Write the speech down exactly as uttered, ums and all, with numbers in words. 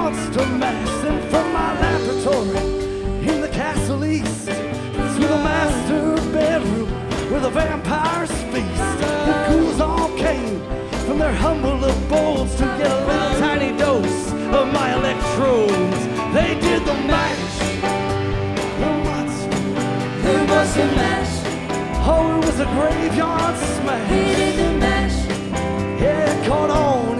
monster mass. And from my laboratory in the castle east to the master bedroom where the vampires feast, the ghouls all came from their humble abodes to get a little tiny dose of my electrodes. They did the mash, the monster, There was a mash. oh, it was a graveyard smash. He did the mash. Yeah, it caught on